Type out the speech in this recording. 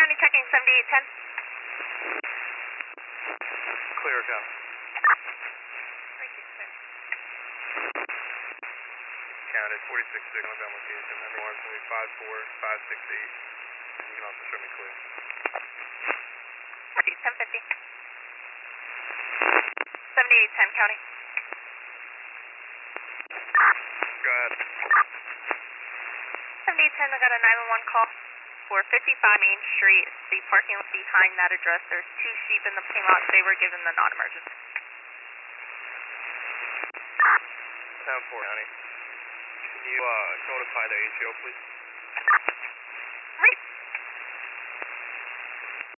County checking 7810. Clear, go. Counted 46 signal down location. Everyone's going to be 54568. You can also show me clear. 1050. 7810 County. Go ahead. 7810, I got a 911 call for 55 Main Street. The parking lot behind that address. There's 2 sheep in the parking lot. They were given the non-emergency. 10-4, County. Can you notify the ATO, please?